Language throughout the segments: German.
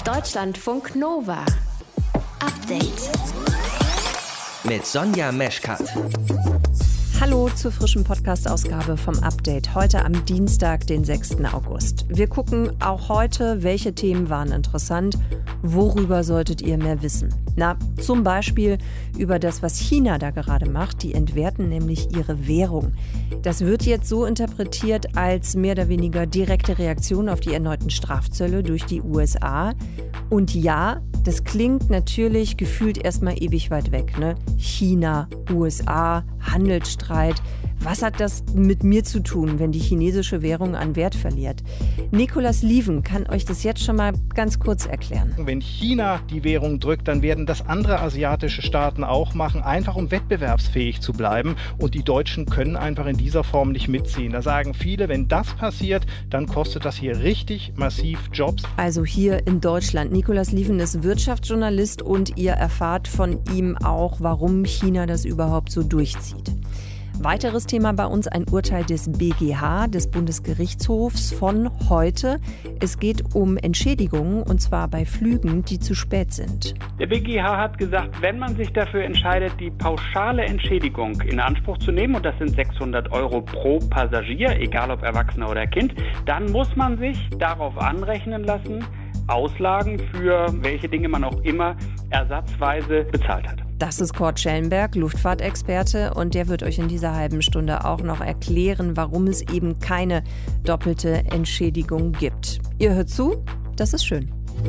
Deutschlandfunk Nova. Update. Mit Sonja Meschkat. Hallo zur frischen Podcast-Ausgabe vom Update. Heute am Dienstag, den 6. August. Wir gucken auch heute, welche Themen waren interessant, worüber solltet ihr mehr wissen. Na, zum Beispiel über das, was China da gerade macht. Die entwerten nämlich ihre Währung. Das wird jetzt so interpretiert als mehr oder weniger direkte Reaktion auf die erneuten Strafzölle durch die USA. Und ja, das klingt natürlich gefühlt erstmal ewig weit weg, ne? China, USA, Handelsstreit. Was hat das mit mir zu tun, wenn die chinesische Währung an Wert verliert? Nicolas Lieven kann euch das jetzt schon mal ganz kurz erklären. Wenn China die Währung drückt, dann werden das andere asiatische Staaten auch machen, einfach um wettbewerbsfähig zu bleiben. Und die Deutschen können einfach in dieser Form nicht mitziehen. Da sagen viele, wenn das passiert, dann kostet das hier richtig massiv Jobs. Also hier in Deutschland. Nicolas Lieven ist Wirtschaftsjournalist und ihr erfahrt von ihm auch, warum China das überhaupt so durchzieht. Weiteres Thema bei uns, ein Urteil des BGH, des Bundesgerichtshofs von heute. Es geht um Entschädigungen, und zwar bei Flügen, die zu spät sind. Der BGH hat gesagt, wenn man sich dafür entscheidet, die pauschale Entschädigung in Anspruch zu nehmen, und das sind 600 € pro Passagier, egal ob Erwachsener oder Kind, dann muss man sich darauf anrechnen lassen, Auslagen für welche Dinge man auch immer ersatzweise bezahlt hat. Das ist Kurt Schellenberg, Luftfahrtexperte, und der wird euch in dieser halben Stunde auch noch erklären, warum es eben keine doppelte Entschädigung gibt. Ihr hört zu, das ist schön.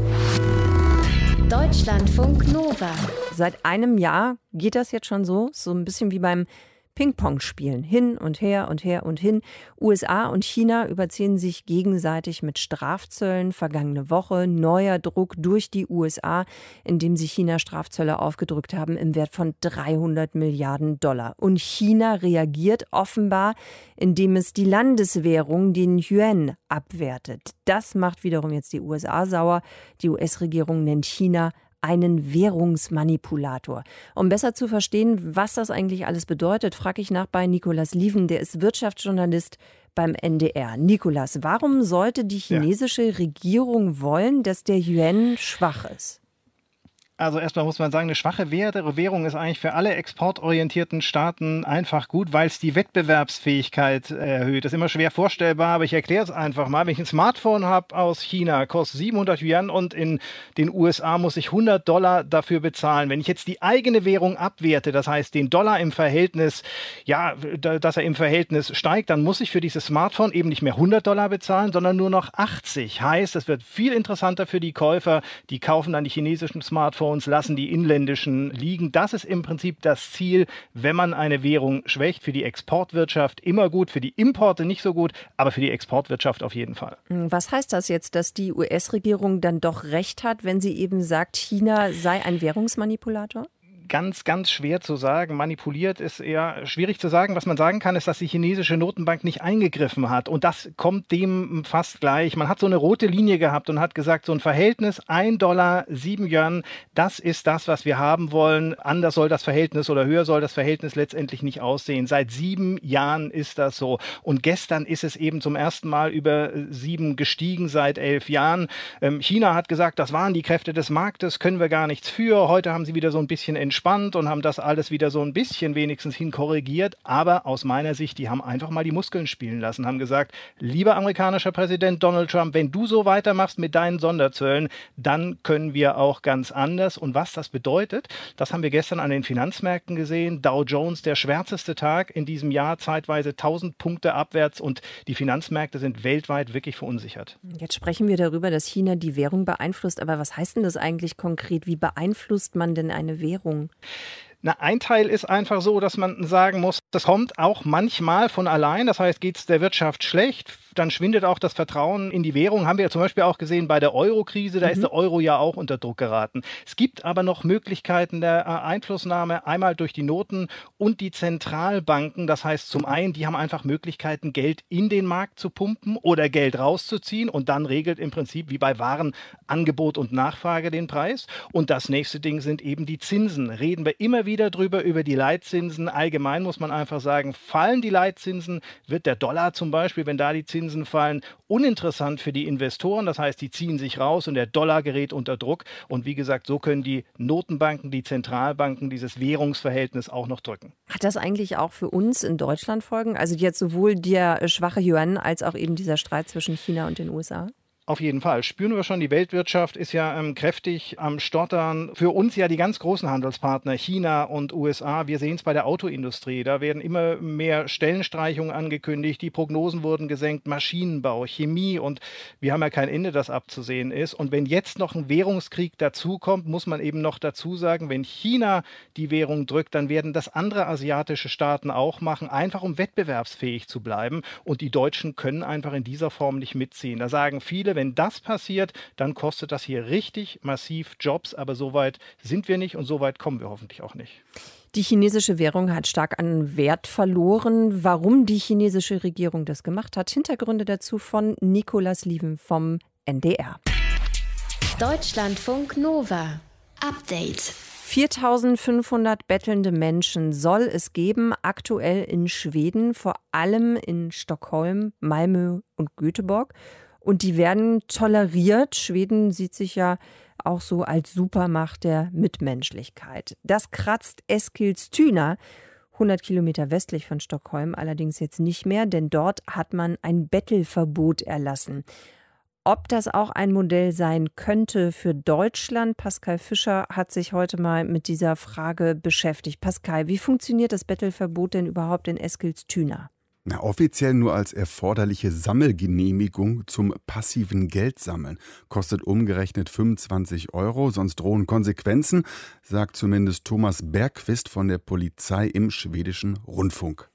Deutschlandfunk Nova. Seit einem Jahr geht das jetzt schon so ein bisschen wie beim Ping-Pong spielen. Hin und her und her und hin. USA und China überziehen sich gegenseitig mit Strafzöllen. Vergangene Woche neuer Druck durch die USA, indem sie China Strafzölle aufgedrückt haben im Wert von 300 Milliarden $. Und China reagiert offenbar, indem es die Landeswährung, den Yuan, abwertet. Das macht wiederum jetzt die USA sauer. Die US-Regierung nennt China einen Währungsmanipulator. Um besser zu verstehen, was das eigentlich alles bedeutet, frage ich nach bei Nicolas Lieven, der ist Wirtschaftsjournalist beim NDR. Nicolas, warum sollte die chinesische Regierung wollen, dass der Yuan schwach ist? Also erstmal muss man sagen, eine schwache Währung ist eigentlich für alle exportorientierten Staaten einfach gut, weil es die Wettbewerbsfähigkeit erhöht. Das ist immer schwer vorstellbar, aber ich erkläre es einfach mal. Wenn ich ein Smartphone habe aus China, kostet 700 Yuan und in den USA muss ich $100 dafür bezahlen. Wenn ich jetzt die eigene Währung abwerte, das heißt den Dollar im Verhältnis, dass er im Verhältnis steigt, dann muss ich für dieses Smartphone eben nicht mehr $100 bezahlen, sondern nur noch 80. Heißt, es wird viel interessanter für die Käufer, die kaufen dann die chinesischen Smartphones, lassen die inländischen liegen. Das ist im Prinzip das Ziel, wenn man eine Währung schwächt. Für die Exportwirtschaft immer gut, für die Importe nicht so gut, aber für die Exportwirtschaft auf jeden Fall. Was heißt das jetzt, dass die US-Regierung dann doch recht hat, wenn sie eben sagt, China sei ein Währungsmanipulator? Ganz, ganz schwer zu sagen. Manipuliert ist eher schwierig zu sagen. Was man sagen kann, ist, dass die chinesische Notenbank nicht eingegriffen hat. Und das kommt dem fast gleich. Man hat so eine rote Linie gehabt und hat gesagt, so ein Verhältnis $1, 7 Yuan, das ist das, was wir haben wollen. Anders soll das Verhältnis oder höher soll das Verhältnis letztendlich nicht aussehen. Seit 7 Jahren ist das so. Und gestern ist es eben zum ersten Mal über 7 gestiegen, seit 11 Jahren. China hat gesagt, das waren die Kräfte des Marktes, können wir gar nichts für. Heute haben sie wieder so ein bisschen entspannt und haben das alles wieder so ein bisschen wenigstens hinkorrigiert. Aber aus meiner Sicht, die haben einfach mal die Muskeln spielen lassen, haben gesagt, lieber amerikanischer Präsident Donald Trump, wenn du so weitermachst mit deinen Sonderzöllen, dann können wir auch ganz anders. Und was das bedeutet, das haben wir gestern an den Finanzmärkten gesehen. Dow Jones, der schwärzeste Tag in diesem Jahr, zeitweise 1000 Punkte abwärts, und die Finanzmärkte sind weltweit wirklich verunsichert. Jetzt sprechen wir darüber, dass China die Währung beeinflusst. Aber was heißt denn das eigentlich konkret? Wie beeinflusst man denn eine Währung? Na, ein Teil ist einfach so, dass man sagen muss, das kommt auch manchmal von allein. Das heißt, geht es der Wirtschaft schlecht, dann schwindet auch das Vertrauen in die Währung. Haben wir ja zum Beispiel auch gesehen bei der Euro-Krise, da ist der Euro ja auch unter Druck geraten. Es gibt aber noch Möglichkeiten der Einflussnahme, einmal durch die Noten und die Zentralbanken. Das heißt, zum einen, die haben einfach Möglichkeiten, Geld in den Markt zu pumpen oder Geld rauszuziehen, und dann regelt im Prinzip wie bei Waren Angebot und Nachfrage den Preis. Und das nächste Ding sind eben die Zinsen. Reden wir immer wieder drüber, über die Leitzinsen. Allgemein muss man einfach sagen, fallen die Leitzinsen, wird der Dollar zum Beispiel, wenn da die Zinsen Zinsen fallen. Uninteressant für die Investoren, das heißt, die ziehen sich raus und der Dollar gerät unter Druck. Und wie gesagt, so können die Notenbanken, die Zentralbanken dieses Währungsverhältnis auch noch drücken. Hat das eigentlich auch für uns in Deutschland Folgen? Also jetzt sowohl der schwache Yuan als auch eben dieser Streit zwischen China und den USA? Auf jeden Fall. Spüren wir schon, die Weltwirtschaft ist ja kräftig am Stottern. Für uns ja die ganz großen Handelspartner China und USA. Wir sehen es bei der Autoindustrie. Da werden immer mehr Stellenstreichungen angekündigt. Die Prognosen wurden gesenkt. Maschinenbau, Chemie. Und wir haben ja kein Ende, das abzusehen ist. Und wenn jetzt noch ein Währungskrieg dazukommt, muss man eben noch dazu sagen, wenn China die Währung drückt, dann werden das andere asiatische Staaten auch machen, einfach um wettbewerbsfähig zu bleiben. Und die Deutschen können einfach in dieser Form nicht mitziehen. Da sagen viele, wenn das passiert, dann kostet das hier richtig massiv Jobs. Aber so weit sind wir nicht und so weit kommen wir hoffentlich auch nicht. Die chinesische Währung hat stark an Wert verloren. Warum die chinesische Regierung das gemacht hat, Hintergründe dazu von Nicolas Lieven vom NDR. Deutschlandfunk Nova. Update. 4.500 bettelnde Menschen soll es geben, aktuell in Schweden, vor allem in Stockholm, Malmö und Göteborg. Und die werden toleriert. Schweden sieht sich ja auch so als Supermacht der Mitmenschlichkeit. Das kratzt Eskilstuna, 100 Kilometer westlich von Stockholm, allerdings jetzt nicht mehr, denn dort hat man ein Bettelverbot erlassen. Ob das auch ein Modell sein könnte für Deutschland? Pascal Fischer hat sich heute mal mit dieser Frage beschäftigt. Pascal, wie funktioniert das Bettelverbot denn überhaupt in Eskilstuna? Na, offiziell nur als erforderliche Sammelgenehmigung zum passiven Geldsammeln. Kostet umgerechnet 25 €, sonst drohen Konsequenzen, sagt zumindest Thomas Bergqvist von der Polizei im schwedischen Rundfunk.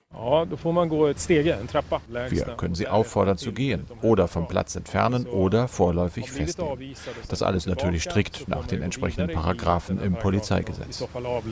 Wir können sie auffordern zu gehen oder vom Platz entfernen oder vorläufig festnehmen. Das alles natürlich strikt nach den entsprechenden Paragraphen im Polizeigesetz.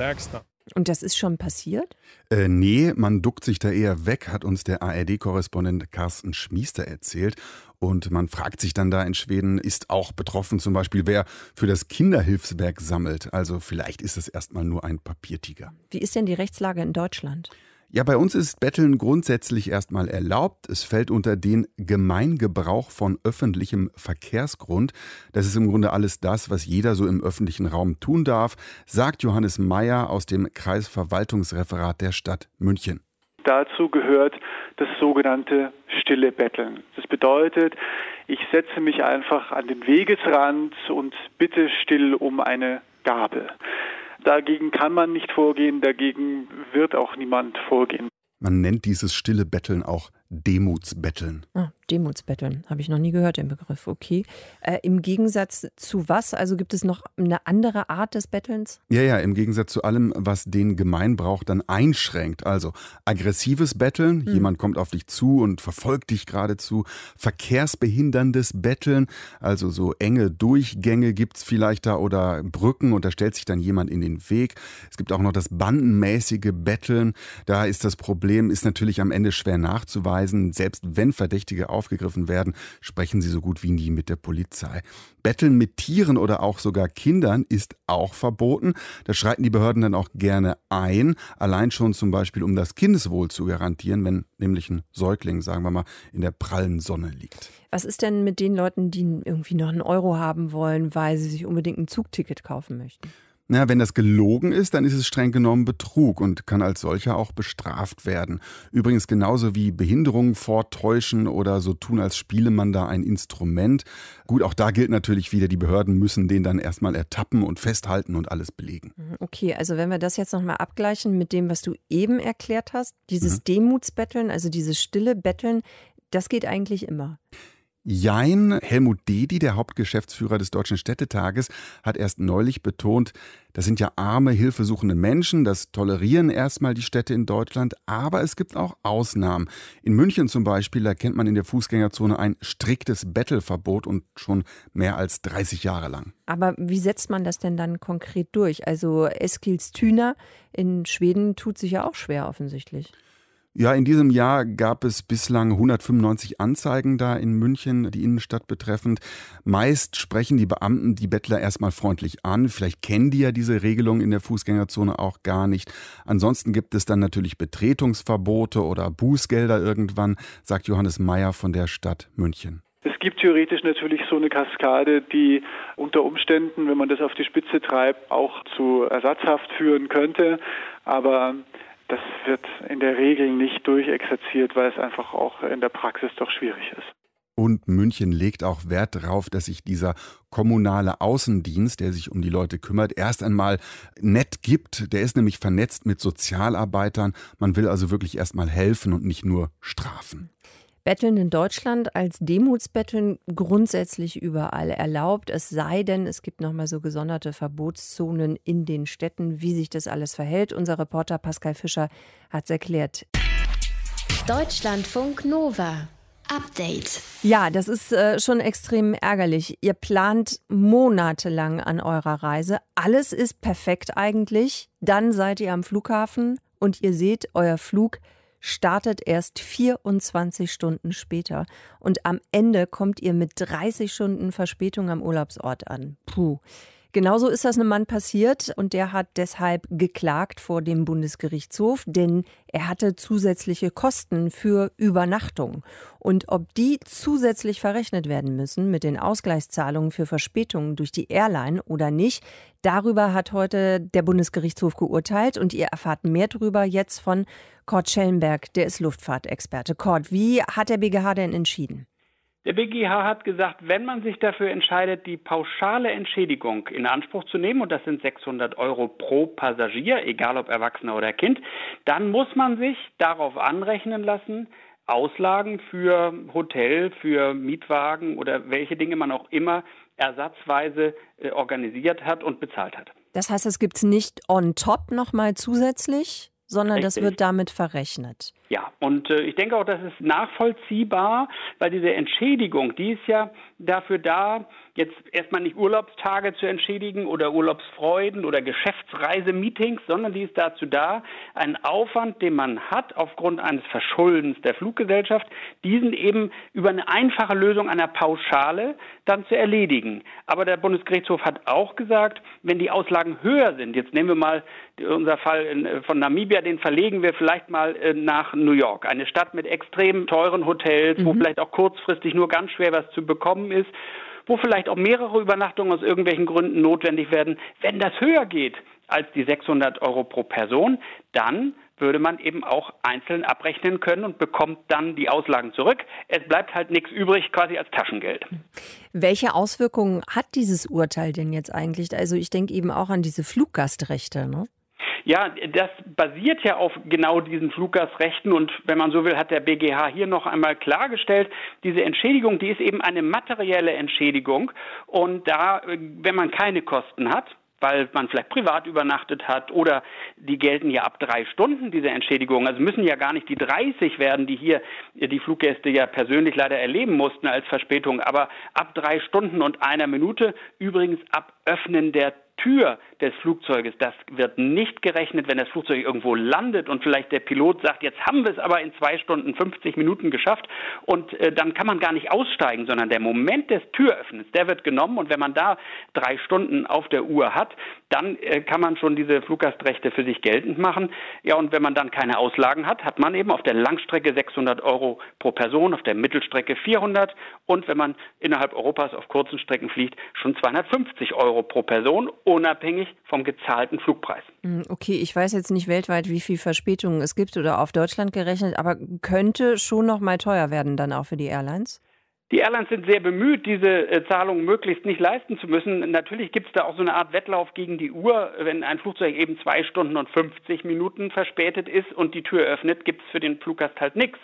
Und das ist schon passiert? Nee, man duckt sich da eher weg, hat uns der ARD-Korrespondent Carsten Schmiester erzählt. Und man fragt sich dann da in Schweden, ist auch betroffen zum Beispiel, wer für das Kinderhilfswerk sammelt. Also vielleicht ist es erstmal nur ein Papiertiger. Wie ist denn die Rechtslage in Deutschland? Ja, bei uns ist Betteln grundsätzlich erstmal erlaubt. Es fällt unter den Gemeingebrauch von öffentlichem Verkehrsgrund. Das ist im Grunde alles das, was jeder so im öffentlichen Raum tun darf, sagt Johannes Meyer aus dem Kreisverwaltungsreferat der Stadt München. Dazu gehört das sogenannte stille Betteln. Das bedeutet, ich setze mich einfach an den Wegesrand und bitte still um eine Gabel. Dagegen kann man nicht vorgehen, dagegen wird auch niemand vorgehen. Man nennt dieses stille Betteln auch Demutsbetteln. Demutsbetteln, habe ich noch nie gehört, den Begriff. Okay. Im Gegensatz zu was? Also gibt es noch eine andere Art des Bettelns? Ja, im Gegensatz zu allem, was den Gemeinbrauch dann einschränkt. Also aggressives Betteln, jemand kommt auf dich zu und verfolgt dich geradezu. Verkehrsbehinderndes Betteln, also so enge Durchgänge gibt es vielleicht da oder Brücken und da stellt sich dann jemand in den Weg. Es gibt auch noch das bandenmäßige Betteln. Da ist das Problem, ist natürlich am Ende schwer nachzuweisen. Selbst wenn Verdächtige aufgegriffen werden, sprechen sie so gut wie nie mit der Polizei. Betteln mit Tieren oder auch sogar Kindern ist auch verboten. Da schreiten die Behörden dann auch gerne ein. Allein schon zum Beispiel, um das Kindeswohl zu garantieren, wenn nämlich ein Säugling, sagen wir mal, in der prallen Sonne liegt. Was ist denn mit den Leuten, die irgendwie noch einen Euro haben wollen, weil sie sich unbedingt ein Zugticket kaufen möchten? Na, wenn das gelogen ist, dann ist es streng genommen Betrug und kann als solcher auch bestraft werden. Übrigens genauso wie Behinderungen vortäuschen oder so tun, als spiele man da ein Instrument. Gut, auch da gilt natürlich wieder, die Behörden müssen den dann erstmal ertappen und festhalten und alles belegen. Okay, also wenn wir das jetzt nochmal abgleichen mit dem, was du eben erklärt hast, dieses Demutsbetteln, also dieses stille Betteln, das geht eigentlich immer. Jein, Helmut Dedi, der Hauptgeschäftsführer des Deutschen Städtetages, hat erst neulich betont, das sind ja arme, hilfesuchende Menschen, das tolerieren erstmal die Städte in Deutschland, aber es gibt auch Ausnahmen. In München zum Beispiel, da kennt man in der Fußgängerzone ein striktes Bettelverbot und schon mehr als 30 Jahre lang. Aber wie setzt man das denn dann konkret durch? Also Eskilstuna in Schweden tut sich ja auch schwer offensichtlich. Ja, in diesem Jahr gab es bislang 195 Anzeigen da in München, die Innenstadt betreffend. Meist sprechen die Beamten die Bettler erstmal freundlich an. Vielleicht kennen die ja diese Regelung in der Fußgängerzone auch gar nicht. Ansonsten gibt es dann natürlich Betretungsverbote oder Bußgelder irgendwann, sagt Johannes Meyer von der Stadt München. Es gibt theoretisch natürlich so eine Kaskade, die unter Umständen, wenn man das auf die Spitze treibt, auch zu Ersatzhaft führen könnte. Aber das wird in der Regel nicht durchexerziert, weil es einfach auch in der Praxis doch schwierig ist. Und München legt auch Wert darauf, dass sich dieser kommunale Außendienst, der sich um die Leute kümmert, erst einmal nett gibt. Der ist nämlich vernetzt mit Sozialarbeitern. Man will also wirklich erst mal helfen und nicht nur strafen. Betteln in Deutschland als Demutsbetteln grundsätzlich überall erlaubt. Es sei denn, es gibt nochmal so gesonderte Verbotszonen in den Städten. Wie sich das alles verhält, unser Reporter Pascal Fischer hat es erklärt. Deutschlandfunk Nova. Update. Ja, das ist schon extrem ärgerlich. Ihr plant monatelang an eurer Reise. Alles ist perfekt eigentlich. Dann seid ihr am Flughafen und ihr seht, euer Flug startet erst 24 Stunden später. Und am Ende kommt ihr mit 30 Stunden Verspätung am Urlaubsort an. Puh. Genauso ist das einem Mann passiert und der hat deshalb geklagt vor dem Bundesgerichtshof, denn er hatte zusätzliche Kosten für Übernachtung. Und ob die zusätzlich verrechnet werden müssen mit den Ausgleichszahlungen für Verspätungen durch die Airline oder nicht, darüber hat heute der Bundesgerichtshof geurteilt und ihr erfahrt mehr darüber jetzt von Kurt Schellenberg, der ist Luftfahrtexperte. Kurt, wie hat der BGH denn entschieden? Der BGH hat gesagt, wenn man sich dafür entscheidet, die pauschale Entschädigung in Anspruch zu nehmen, und das sind 600 € pro Passagier, egal ob Erwachsener oder Kind, dann muss man sich darauf anrechnen lassen, Auslagen für Hotel, für Mietwagen oder welche Dinge man auch immer ersatzweise organisiert hat und bezahlt hat. Das heißt, es gibt es nicht on top nochmal zusätzlich, sondern Richtig. Das wird damit verrechnet. Ja, und ich denke auch, das ist nachvollziehbar, weil diese Entschädigung, die ist ja dafür da, jetzt erstmal nicht Urlaubstage zu entschädigen oder Urlaubsfreuden oder Geschäftsreisemeetings, sondern die ist dazu da, einen Aufwand, den man hat aufgrund eines Verschuldens der Fluggesellschaft, diesen eben über eine einfache Lösung einer Pauschale dann zu erledigen. Aber der Bundesgerichtshof hat auch gesagt, wenn die Auslagen höher sind, jetzt nehmen wir mal unser Fall von Namibia, den verlegen wir vielleicht mal nach New York, eine Stadt mit extrem teuren Hotels, wo vielleicht auch kurzfristig nur ganz schwer was zu bekommen ist, wo vielleicht auch mehrere Übernachtungen aus irgendwelchen Gründen notwendig werden. Wenn das höher geht als die 600 € pro Person, dann würde man eben auch einzeln abrechnen können und bekommt dann die Auslagen zurück. Es bleibt halt nichts übrig, quasi als Taschengeld. Welche Auswirkungen hat dieses Urteil denn jetzt eigentlich? Also ich denke eben auch an diese Fluggastrechte, ne? Ja, das basiert ja auf genau diesen Fluggastrechten und wenn man so will, hat der BGH hier noch einmal klargestellt, diese Entschädigung, die ist eben eine materielle Entschädigung und da, wenn man keine Kosten hat, weil man vielleicht privat übernachtet hat oder die gelten ja ab 3 Stunden, diese Entschädigungen. Also müssen ja gar nicht die 30 werden, die hier die Fluggäste ja persönlich leider erleben mussten als Verspätung, aber ab 3 Stunden und 1 Minute, übrigens ab Öffnen der Tür des Flugzeuges, das wird nicht gerechnet, wenn das Flugzeug irgendwo landet und vielleicht der Pilot sagt, jetzt haben wir es aber in 2 Stunden 50 Minuten geschafft und dann kann man gar nicht aussteigen, sondern der Moment des Türöffnens, der wird genommen und wenn man da 3 Stunden auf der Uhr hat, dann kann man schon diese Fluggastrechte für sich geltend machen. Ja, und wenn man dann keine Auslagen hat, hat man eben auf der Langstrecke 600 € pro Person, auf der Mittelstrecke 400 und wenn man innerhalb Europas auf kurzen Strecken fliegt, schon 250 € pro Person, unabhängig vom gezahlten Flugpreis. Okay, ich weiß jetzt nicht weltweit, wie viel Verspätungen es gibt oder auf Deutschland gerechnet, aber könnte schon noch mal teuer werden dann auch für die Airlines? Die Airlines sind sehr bemüht, diese Zahlungen möglichst nicht leisten zu müssen. Natürlich gibt es da auch so eine Art Wettlauf gegen die Uhr. Wenn ein Flugzeug eben 2 Stunden und 50 Minuten verspätet ist und die Tür öffnet, gibt es für den Fluggast halt nichts.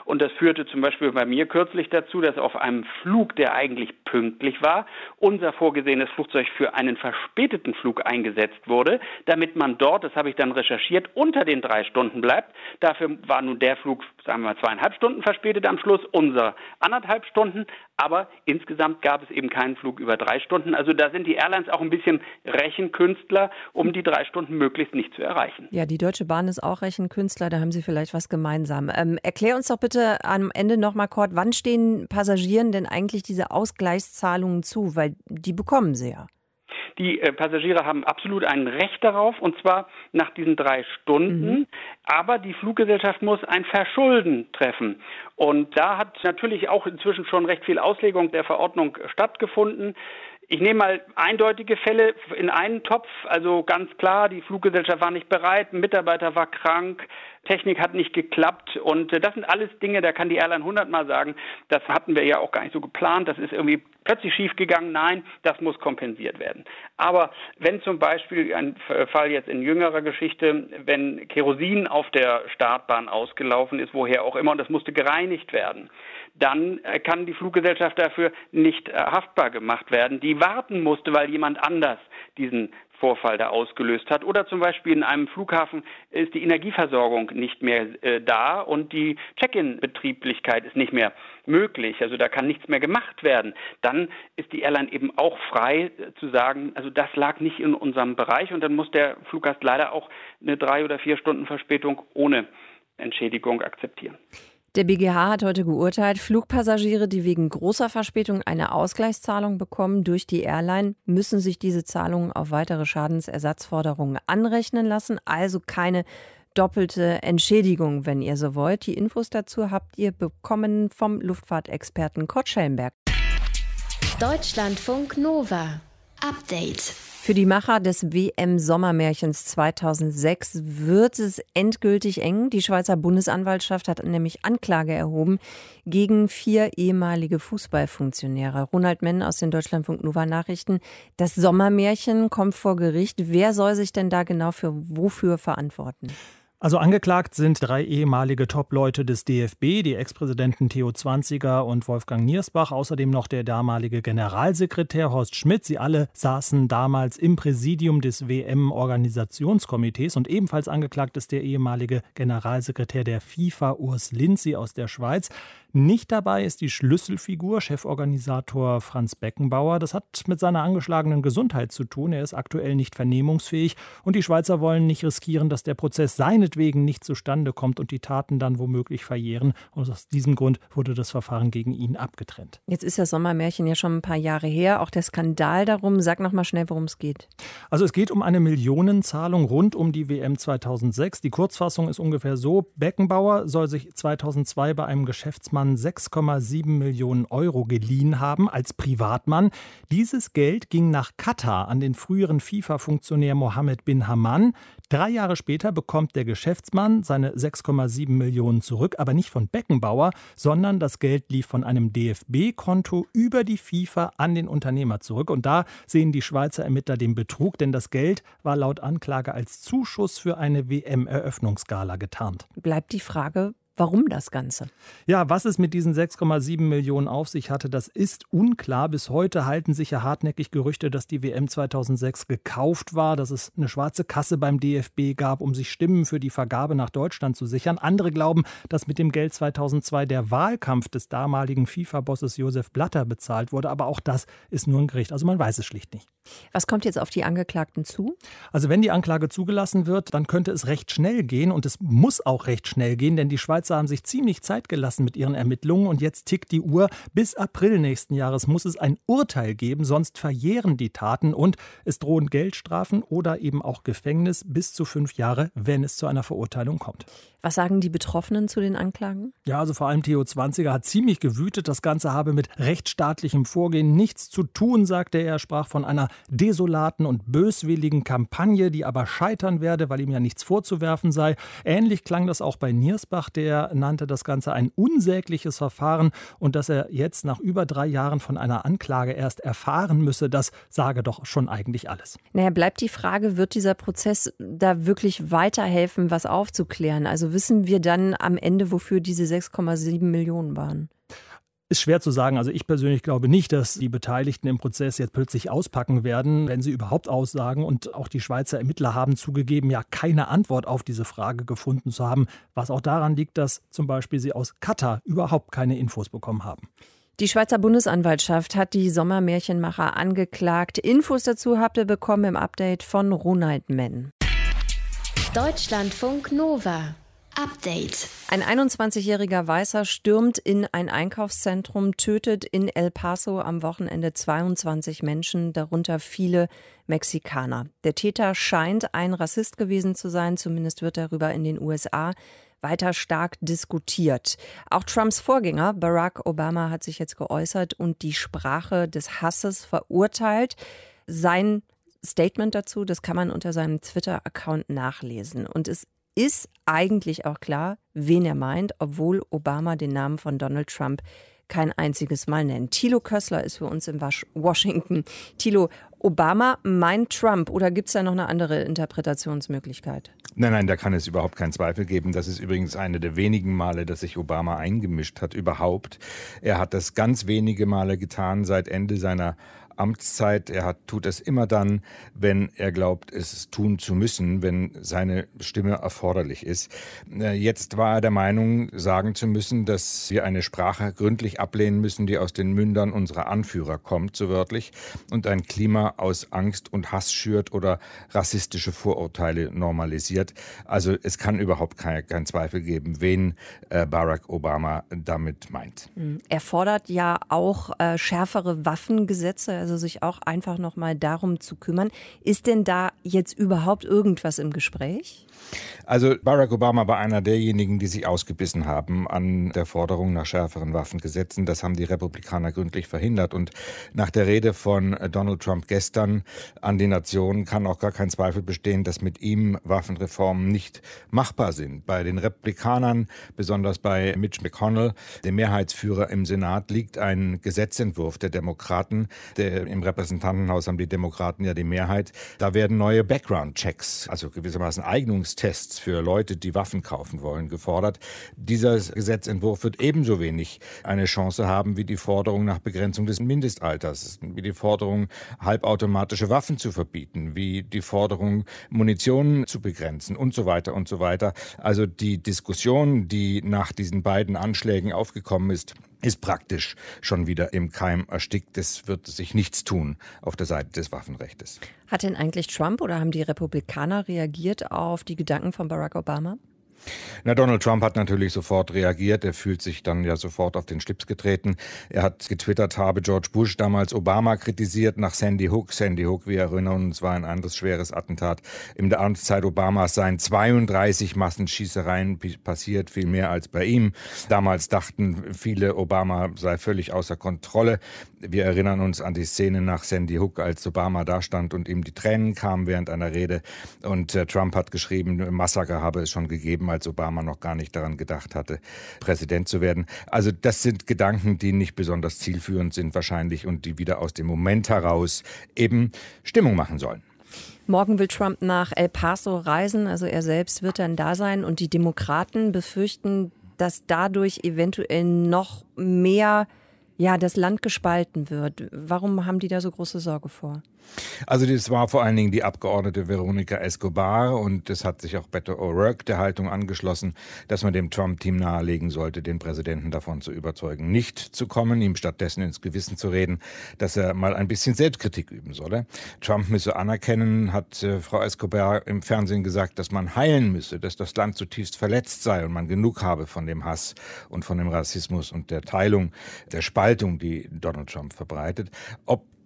Und das führte zum Beispiel bei mir kürzlich dazu, dass auf einem Flug, der eigentlich pünktlich war, unser vorgesehenes Flugzeug für einen verspäteten Flug eingesetzt wurde, damit man dort, das habe ich dann recherchiert, unter den 3 Stunden bleibt. Dafür war nun der Flug, sagen wir mal, 2,5 Stunden verspätet am Schluss, unser 1,5 Stunden. Aber insgesamt gab es eben keinen Flug über 3 Stunden. Also da sind die Airlines auch ein bisschen Rechenkünstler, um die 3 Stunden möglichst nicht zu erreichen. Ja, die Deutsche Bahn ist auch Rechenkünstler, da haben Sie vielleicht was gemeinsam. Erklär uns doch bitte am Ende nochmal, Kurt, wann stehen Passagieren denn eigentlich diese Ausgleichszahlungen zu? Weil die bekommen sie ja. Die Passagiere haben absolut ein Recht darauf, und zwar nach diesen 3 Stunden. Aber die Fluggesellschaft muss ein Verschulden treffen. Und da hat natürlich auch inzwischen schon recht viel Auslegung der Verordnung stattgefunden. Ich nehme mal eindeutige Fälle in einen Topf. Also ganz klar, die Fluggesellschaft war nicht bereit, ein Mitarbeiter war krank, Technik hat nicht geklappt. Und das sind alles Dinge, da kann die Airline 100-mal sagen, das hatten wir ja auch gar nicht so geplant, das ist irgendwie plötzlich schiefgegangen. Nein, das muss kompensiert werden. Aber wenn zum Beispiel ein Fall jetzt in jüngerer Geschichte, wenn Kerosin auf der Startbahn ausgelaufen ist, woher auch immer, und das musste gereinigt werden, dann kann die Fluggesellschaft dafür nicht haftbar gemacht werden, die warten musste, weil jemand anders diesen Vorfall da ausgelöst hat. Oder zum Beispiel in einem Flughafen ist die Energieversorgung nicht mehr da und die Check-in-Betrieblichkeit ist nicht mehr möglich. Also da kann nichts mehr gemacht werden. Dann ist die Airline eben auch frei zu sagen, also das lag nicht in unserem Bereich, und dann muss der Fluggast leider auch eine 3 oder 4 Stunden Verspätung ohne Entschädigung akzeptieren. Der BGH hat heute geurteilt, Flugpassagiere, die wegen großer Verspätung eine Ausgleichszahlung bekommen durch die Airline, müssen sich diese Zahlungen auf weitere Schadensersatzforderungen anrechnen lassen, also keine doppelte Entschädigung, wenn ihr so wollt. Die Infos dazu habt ihr bekommen vom Luftfahrtexperten Kurt Schellenberg. Deutschlandfunk Nova. Update. Für die Macher des WM-Sommermärchens 2006 wird es endgültig eng. Die Schweizer Bundesanwaltschaft hat nämlich Anklage erhoben gegen 4 ehemalige Fußballfunktionäre. Ronald Menn aus den Deutschlandfunk Nova Nachrichten. Das Sommermärchen kommt vor Gericht. Wer soll sich denn da genau wofür verantworten? Also angeklagt sind 3 ehemalige Top-Leute des DFB, die Ex-Präsidenten Theo Zwanziger und Wolfgang Niersbach, außerdem noch der damalige Generalsekretär Horst Schmidt. Sie alle saßen damals im Präsidium des WM-Organisationskomitees, und ebenfalls angeklagt ist der ehemalige Generalsekretär der FIFA, Urs Lindsy aus der Schweiz. Nicht dabei ist die Schlüsselfigur, Cheforganisator Franz Beckenbauer. Das hat mit seiner angeschlagenen Gesundheit zu tun. Er ist aktuell nicht vernehmungsfähig, und die Schweizer wollen nicht riskieren, dass der Prozess seinetwegen nicht zustande kommt und die Taten dann womöglich verjähren. Und aus diesem Grund wurde das Verfahren gegen ihn abgetrennt. Jetzt ist das Sommermärchen ja schon ein paar Jahre her, auch der Skandal darum. Sag noch mal schnell, worum es geht. Also es geht um eine Millionenzahlung rund um die WM 2006. Die Kurzfassung ist ungefähr so: Beckenbauer soll sich 2002 bei einem Geschäftsmann 6,7 Millionen Euro geliehen haben als Privatmann. Dieses Geld ging nach Katar an den früheren FIFA-Funktionär Mohammed bin Haman. 3 Jahre später bekommt der Geschäftsmann seine 6,7 Millionen zurück, aber nicht von Beckenbauer, sondern das Geld lief von einem DFB-Konto über die FIFA an den Unternehmer zurück. Und da sehen die Schweizer Ermittler den Betrug, denn das Geld war laut Anklage als Zuschuss für eine WM-Eröffnungsgala getarnt. Bleibt die Frage, warum das Ganze? Ja, was es mit diesen 6,7 Millionen auf sich hatte, das ist unklar. Bis heute halten sich ja hartnäckig Gerüchte, dass die WM 2006 gekauft war, dass es eine schwarze Kasse beim DFB gab, um sich Stimmen für die Vergabe nach Deutschland zu sichern. Andere glauben, dass mit dem Geld 2002 der Wahlkampf des damaligen FIFA-Bosses Josef Blatter bezahlt wurde. Aber auch das ist nur ein Gericht. Also man weiß es schlicht nicht. Was kommt jetzt auf die Angeklagten zu? Also wenn die Anklage zugelassen wird, dann könnte es recht schnell gehen, und es muss auch recht schnell gehen, denn die Schweizer haben sich ziemlich Zeit gelassen mit ihren Ermittlungen, und jetzt tickt die Uhr. Bis April nächsten Jahres muss es ein Urteil geben, sonst verjähren die Taten, und es drohen Geldstrafen oder eben auch Gefängnis bis zu 5 Jahre, wenn es zu einer Verurteilung kommt. Was sagen die Betroffenen zu den Anklagen? Ja, also vor allem Theo Zwanziger hat ziemlich gewütet. Das Ganze habe mit rechtsstaatlichem Vorgehen nichts zu tun, sagte er. Er sprach von einer desolaten und böswilligen Kampagne, die aber scheitern werde, weil ihm ja nichts vorzuwerfen sei. Ähnlich klang das auch bei Niersbach, der Er nannte das Ganze ein unsägliches Verfahren und dass er jetzt nach über 3 Jahren von einer Anklage erst erfahren müsse, das sage doch schon eigentlich alles. Naja, bleibt die Frage, wird dieser Prozess da wirklich weiterhelfen, was aufzuklären? Also wissen wir dann am Ende, wofür diese 6,7 Millionen waren? Ist schwer zu sagen. Also ich persönlich glaube nicht, dass die Beteiligten im Prozess jetzt plötzlich auspacken werden, wenn sie überhaupt aussagen. Und auch die Schweizer Ermittler haben zugegeben, ja keine Antwort auf diese Frage gefunden zu haben. Was auch daran liegt, dass zum Beispiel sie aus Katar überhaupt keine Infos bekommen haben. Die Schweizer Bundesanwaltschaft hat die Sommermärchenmacher angeklagt. Infos dazu habt ihr bekommen im Update von Ronald Menn. Deutschlandfunk Nova. Update. Ein 21-jähriger Weißer stürmt in ein Einkaufszentrum, tötet in El Paso am Wochenende 22 Menschen, darunter viele Mexikaner. Der Täter scheint ein Rassist gewesen zu sein, zumindest wird darüber in den USA weiter stark diskutiert. Auch Trumps Vorgänger Barack Obama hat sich jetzt geäußert und die Sprache des Hasses verurteilt. Sein Statement dazu, das kann man unter seinem Twitter-Account nachlesen. Und es ist eigentlich auch klar, wen er meint, obwohl Obama den Namen von Donald Trump kein einziges Mal nennt. Thilo Kössler ist für uns in Washington. Thilo, Obama meint Trump oder gibt es da noch eine andere Interpretationsmöglichkeit? Nein, da kann es überhaupt keinen Zweifel geben. Das ist übrigens eine der wenigen Male, dass sich Obama eingemischt hat überhaupt. Er hat das ganz wenige Male getan seit Ende seiner Amtszeit. Er tut es immer dann, wenn er glaubt, es tun zu müssen, wenn seine Stimme erforderlich ist. Jetzt war er der Meinung, sagen zu müssen, dass wir eine Sprache gründlich ablehnen müssen, die aus den Mündern unserer Anführer kommt, so wörtlich, und ein Klima aus Angst und Hass schürt oder rassistische Vorurteile normalisiert. Also es kann überhaupt keinen Zweifel geben, wen Barack Obama damit meint. Er fordert ja auch schärfere Waffengesetze, also sich auch einfach noch mal darum zu kümmern. Ist denn da jetzt überhaupt irgendwas im Gespräch? Also Barack Obama war einer derjenigen, die sich ausgebissen haben an der Forderung nach schärferen Waffengesetzen. Das haben die Republikaner gründlich verhindert. Und nach der Rede von Donald Trump gestern an die Nation kann auch gar kein Zweifel bestehen, dass mit ihm Waffenreformen nicht machbar sind. Bei den Republikanern, besonders bei Mitch McConnell, dem Mehrheitsführer im Senat, liegt ein Gesetzentwurf der Demokraten. Im Repräsentantenhaus haben die Demokraten ja die Mehrheit. Da werden neue Background-Checks, also gewissermaßen Eignungstests für Leute, die Waffen kaufen wollen, gefordert. Dieser Gesetzentwurf wird ebenso wenig eine Chance haben wie die Forderung nach Begrenzung des Mindestalters, wie die Forderung, halbautomatische Waffen zu verbieten, wie die Forderung, Munition zu begrenzen und so weiter und so weiter. Also die Diskussion, die nach diesen beiden Anschlägen aufgekommen ist praktisch schon wieder im Keim erstickt. Es wird sich nichts tun auf der Seite des Waffenrechts. Hat denn eigentlich Trump oder haben die Republikaner reagiert auf die Gedanken von Barack Obama? Na, Donald Trump hat natürlich sofort reagiert. Er fühlt sich dann ja sofort auf den Schlips getreten. Er hat getwittert, habe George Bush damals Obama kritisiert nach Sandy Hook. Sandy Hook, wir erinnern uns, war ein anderes schweres Attentat. In der Amtszeit Obamas seien 32 Massenschießereien passiert, viel mehr als bei ihm. Damals dachten viele, Obama sei völlig außer Kontrolle. Wir erinnern uns an die Szene nach Sandy Hook, als Obama da stand und ihm die Tränen kamen während einer Rede. Und Trump hat geschrieben, Massaker habe es schon gegeben, als Obama noch gar nicht daran gedacht hatte, Präsident zu werden. Also das sind Gedanken, die nicht besonders zielführend sind wahrscheinlich und die wieder aus dem Moment heraus eben Stimmung machen sollen. Morgen will Trump nach El Paso reisen, also er selbst wird dann da sein und die Demokraten befürchten, dass dadurch eventuell noch mehr das Land gespalten wird. Warum haben die da so große Sorge vor? Also das war vor allen Dingen die Abgeordnete Veronica Escobar und es hat sich auch Beto O'Rourke der Haltung angeschlossen, dass man dem Trump-Team nahelegen sollte, den Präsidenten davon zu überzeugen, nicht zu kommen, ihm stattdessen ins Gewissen zu reden, dass er mal ein bisschen Selbstkritik üben solle. Trump müsse anerkennen, hat Frau Escobar im Fernsehen gesagt, dass man heilen müsse, dass das Land zutiefst verletzt sei und man genug habe von dem Hass und von dem Rassismus und der Teilung, der Spaltung, die Donald Trump verbreitet. Ob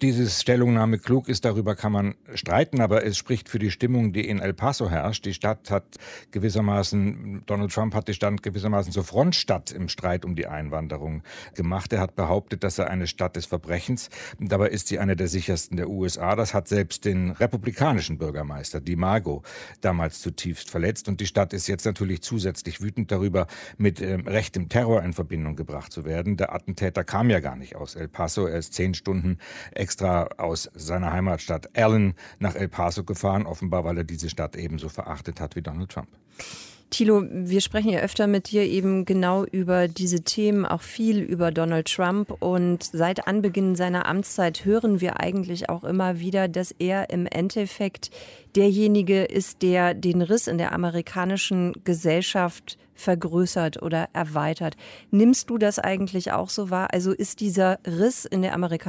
diese Stellungnahme klug ist, darüber kann man streiten, aber es spricht für die Stimmung, die in El Paso herrscht. Die Stadt hat gewissermaßen, Donald Trump hat die Stadt gewissermaßen zur Frontstadt im Streit um die Einwanderung gemacht. Er hat behauptet, dass er eine Stadt des Verbrechens, dabei ist sie eine der sichersten der USA. Das hat selbst den republikanischen Bürgermeister DiMaggio damals zutiefst verletzt und die Stadt ist jetzt natürlich zusätzlich wütend darüber, mit rechtem Terror in Verbindung gebracht zu werden. Der Attentäter kam ja gar nicht aus El Paso, er ist 10 Stunden extra aus seiner Heimatstadt Allen nach El Paso gefahren, offenbar weil er diese Stadt ebenso verachtet hat wie Donald Trump. Thilo, wir sprechen ja öfter mit dir eben genau über diese Themen, auch viel über Donald Trump. Und seit Anbeginn seiner Amtszeit hören wir eigentlich auch immer wieder, dass er im Endeffekt derjenige ist, der den Riss in der amerikanischen Gesellschaft vergrößert oder erweitert. Nimmst du das eigentlich auch so wahr? Also ist dieser Riss in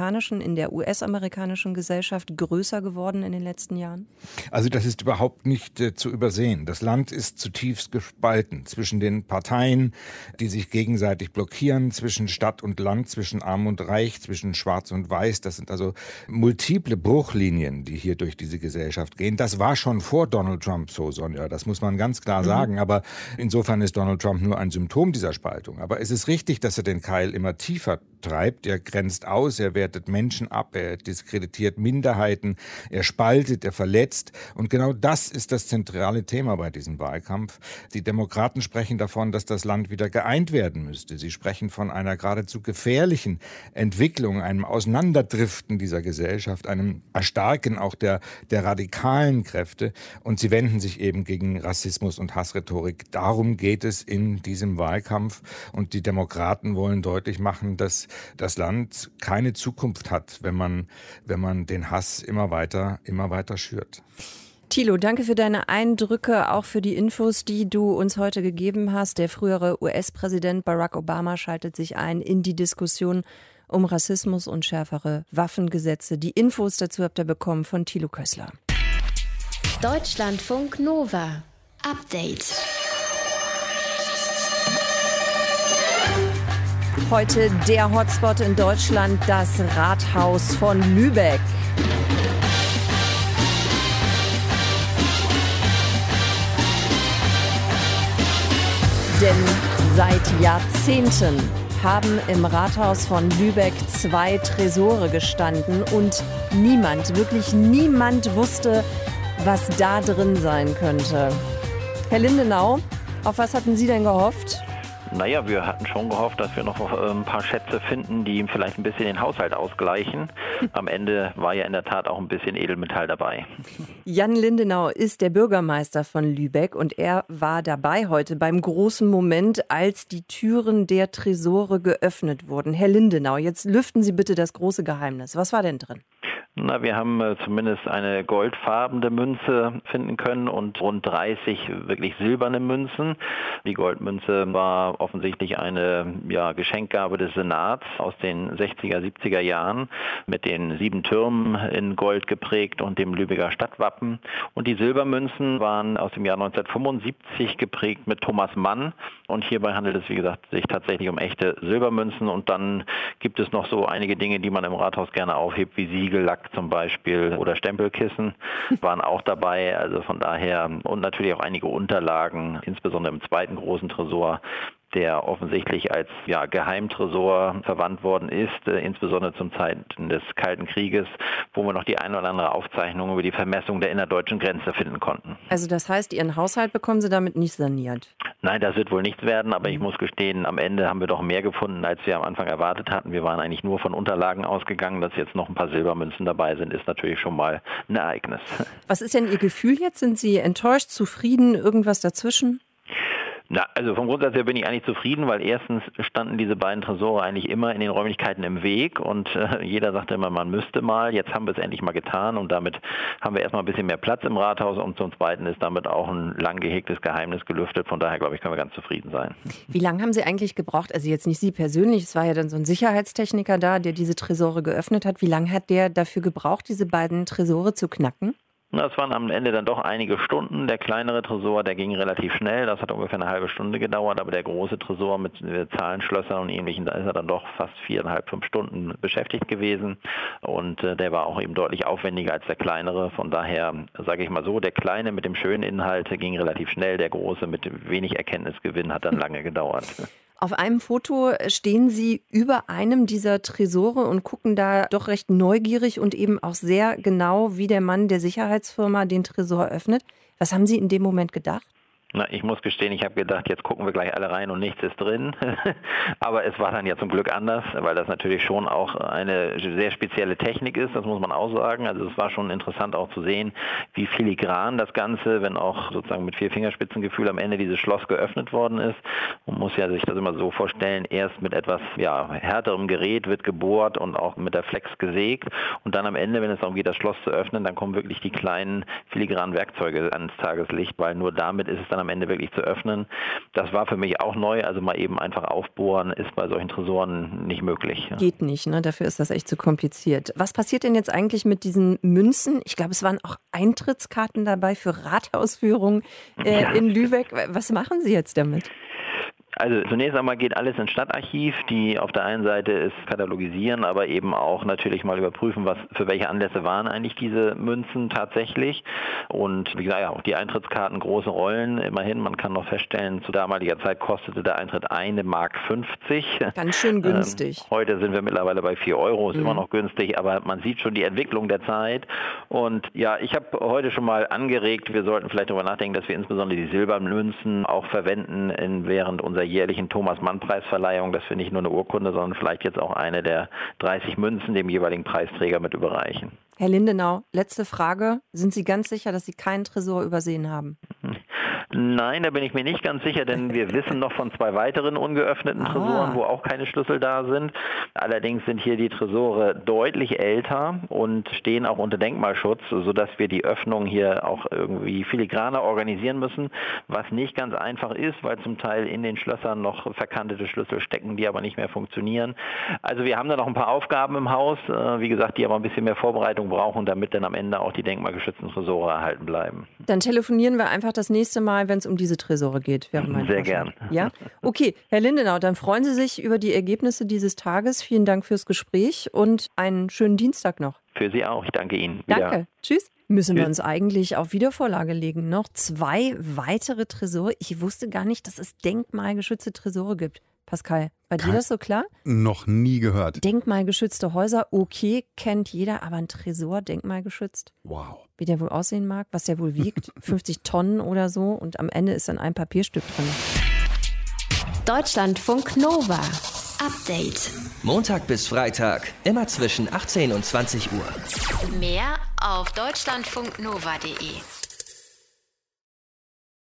der US-amerikanischen Gesellschaft größer geworden in den letzten Jahren? Also das ist überhaupt nicht zu übersehen. Das Land ist zutiefst gespalten zwischen den Parteien, die sich gegenseitig blockieren, zwischen Stadt und Land, zwischen Arm und Reich, zwischen Schwarz und Weiß. Das sind also multiple Bruchlinien, die hier durch diese Gesellschaft gehen. Das war schon vor Donald Trump so, Sonja. Das muss man ganz klar sagen. Aber insofern ist Donald Trump nur ein Symptom dieser Spaltung. Aber es ist richtig, dass er den Keil immer tiefer treibt. Er grenzt aus, er wertet Menschen ab, er diskreditiert Minderheiten, er spaltet, er verletzt. Und genau das ist das zentrale Thema bei diesem Wahlkampf. Die Demokraten sprechen davon, dass das Land wieder geeint werden müsste. Sie sprechen von einer geradezu gefährlichen Entwicklung, einem Auseinanderdriften dieser Gesellschaft, einem Erstarken auch der radikalen Kräfte. Und sie wenden sich eben gegen Rassismus und Hassrhetorik. Darum geht es in diesem Wahlkampf. Und die Demokraten wollen deutlich machen, dass das Land keine Zukunft hat, wenn man den Hass immer weiter schürt. Thilo, danke für deine Eindrücke, auch für die Infos, die du uns heute gegeben hast. Der frühere US-Präsident Barack Obama schaltet sich ein in die Diskussion um Rassismus und schärfere Waffengesetze. Die Infos dazu habt ihr bekommen von Thilo Kössler. Deutschlandfunk Nova. Update. Heute der Hotspot in Deutschland, das Rathaus von Lübeck. Denn seit Jahrzehnten haben im Rathaus von Lübeck 2 Tresore gestanden und wirklich niemand wusste, was da drin sein könnte. Herr Lindenau, auf was hatten Sie denn gehofft? Naja, wir hatten schon gehofft, dass wir noch ein paar Schätze finden, die vielleicht ein bisschen den Haushalt ausgleichen. Am Ende war ja in der Tat auch ein bisschen Edelmetall dabei. Jan Lindenau ist der Bürgermeister von Lübeck und er war dabei heute beim großen Moment, als die Türen der Tresore geöffnet wurden. Herr Lindenau, jetzt lüften Sie bitte das große Geheimnis. Was war denn drin? Na, wir haben zumindest eine goldfarbene Münze finden können und rund 30 wirklich silberne Münzen. Die Goldmünze war offensichtlich eine Geschenkgabe des Senats aus den 60er, 70er Jahren mit den 7 Türmen in Gold geprägt und dem Lübecker Stadtwappen. Und die Silbermünzen waren aus dem Jahr 1975 geprägt mit Thomas Mann. Und hierbei handelt es, wie gesagt, sich tatsächlich um echte Silbermünzen. Und dann gibt es noch so einige Dinge, die man im Rathaus gerne aufhebt, wie Siegel, Lack zum Beispiel oder Stempelkissen waren auch dabei. Also von daher und natürlich auch einige Unterlagen, insbesondere im zweiten großen Tresor, der offensichtlich als Geheimtresor verwandt worden ist, insbesondere zum Zeiten des Kalten Krieges, wo wir noch die eine oder andere Aufzeichnung über die Vermessung der innerdeutschen Grenze finden konnten. Also das heißt, Ihren Haushalt bekommen Sie damit nicht saniert? Nein, das wird wohl nichts werden, aber ich muss gestehen, am Ende haben wir doch mehr gefunden, als wir am Anfang erwartet hatten. Wir waren eigentlich nur von Unterlagen ausgegangen, dass jetzt noch ein paar Silbermünzen dabei sind, ist natürlich schon mal ein Ereignis. Was ist denn Ihr Gefühl jetzt? Sind Sie enttäuscht, zufrieden, irgendwas dazwischen? Na, also vom Grundsatz her bin ich eigentlich zufrieden, weil erstens standen diese beiden Tresore eigentlich immer in den Räumlichkeiten im Weg und jeder sagte immer, man müsste mal. Jetzt haben wir es endlich mal getan und damit haben wir erstmal ein bisschen mehr Platz im Rathaus und zum Zweiten ist damit auch ein lang gehegtes Geheimnis gelüftet. Von daher, glaube ich, können wir ganz zufrieden sein. Wie lange haben Sie eigentlich gebraucht? Also jetzt nicht Sie persönlich, es war ja dann so ein Sicherheitstechniker da, der diese Tresore geöffnet hat. Wie lange hat der dafür gebraucht, diese beiden Tresore zu knacken? Das waren am Ende dann doch einige Stunden. Der kleinere Tresor, der ging relativ schnell. Das hat ungefähr eine halbe Stunde gedauert. Aber der große Tresor mit Zahlenschlössern und Ähnlichem, da ist er dann doch fast 4,5, 5 Stunden beschäftigt gewesen. Und der war auch eben deutlich aufwendiger als der kleinere. Von daher, sage ich mal so, der kleine mit dem schönen Inhalt ging relativ schnell. Der große mit wenig Erkenntnisgewinn hat dann lange gedauert. Auf einem Foto stehen Sie über einem dieser Tresore und gucken da doch recht neugierig und eben auch sehr genau, wie der Mann der Sicherheitsfirma den Tresor öffnet. Was haben Sie in dem Moment gedacht? Na, ich muss gestehen, ich habe gedacht, jetzt gucken wir gleich alle rein und nichts ist drin. Aber es war dann ja zum Glück anders, weil das natürlich schon auch eine sehr spezielle Technik ist, das muss man auch sagen. Also es war schon interessant auch zu sehen, wie filigran das Ganze, wenn auch sozusagen mit 4-Fingerspitzengefühl am Ende dieses Schloss geöffnet worden ist. Man muss ja sich das immer so vorstellen, erst mit etwas härterem Gerät wird gebohrt und auch mit der Flex gesägt. Und dann am Ende, wenn es darum geht, das Schloss zu öffnen, dann kommen wirklich die kleinen filigranen Werkzeuge ans Tageslicht, weil nur damit ist es dann am Ende wirklich zu öffnen. Das war für mich auch neu, also mal eben einfach aufbohren ist bei solchen Tresoren nicht möglich. Geht nicht, ne? Dafür ist das echt zu kompliziert. Was passiert denn jetzt eigentlich mit diesen Münzen? Ich glaube, es waren auch Eintrittskarten dabei für Rathausführungen in Lübeck. Was machen Sie jetzt damit? Also zunächst einmal geht alles ins Stadtarchiv, die auf der einen Seite es katalogisieren, aber eben auch natürlich mal überprüfen, was für welche Anlässe waren eigentlich diese Münzen tatsächlich. Und wie gesagt, ja, auch die Eintrittskarten, große Rollen, immerhin, man kann noch feststellen, zu damaliger Zeit kostete der Eintritt 1,50 Mark. Ganz schön günstig. Heute sind wir mittlerweile bei 4 Euro, ist immer noch günstig, aber man sieht schon die Entwicklung der Zeit. Und ja, ich habe heute schon mal angeregt, wir sollten vielleicht darüber nachdenken, dass wir insbesondere die Silbermünzen auch verwenden während unserer jährlichen Thomas-Mann-Preisverleihung, dass wir nicht nur eine Urkunde, sondern vielleicht jetzt auch eine der 30 Münzen dem jeweiligen Preisträger mit überreichen. Herr Lindenau, letzte Frage. Sind Sie ganz sicher, dass Sie keinen Tresor übersehen haben? Nein, da bin ich mir nicht ganz sicher, denn wir wissen noch von 2 weiteren ungeöffneten Tresoren, wo auch keine Schlüssel da sind. Allerdings sind hier die Tresore deutlich älter und stehen auch unter Denkmalschutz, sodass wir die Öffnung hier auch irgendwie filigraner organisieren müssen, was nicht ganz einfach ist, weil zum Teil in den Schlössern noch verkantete Schlüssel stecken, die aber nicht mehr funktionieren. Also wir haben da noch ein paar Aufgaben im Haus, wie gesagt, die aber ein bisschen mehr Vorbereitung brauchen, damit dann am Ende auch die denkmalgeschützten Tresore erhalten bleiben. Dann telefonieren wir einfach das nächste Mal, wenn es um diese Tresore geht. Wäre mein Sehr Vorschlag. gern. Ja? Okay, Herr Lindenau, dann freuen Sie sich über die Ergebnisse dieses Tages. Vielen Dank fürs Gespräch und einen schönen Dienstag noch. Für Sie auch. Ich danke Ihnen. Danke. Tschüss. Müssen wir uns eigentlich auf Wiedervorlage legen. Noch 2 weitere Tresore. Ich wusste gar nicht, dass es denkmalgeschützte Tresore gibt. Pascal, bei dir das so klar? Noch nie gehört. Denkmalgeschützte Häuser, okay, kennt jeder, aber ein Tresor denkmalgeschützt? Wow. Wie der wohl aussehen mag, was der wohl wiegt, 50 Tonnen oder so und am Ende ist dann ein Papierstück drin. Deutschlandfunk Nova. Update. Montag bis Freitag, immer zwischen 18 und 20 Uhr. Mehr auf deutschlandfunknova.de.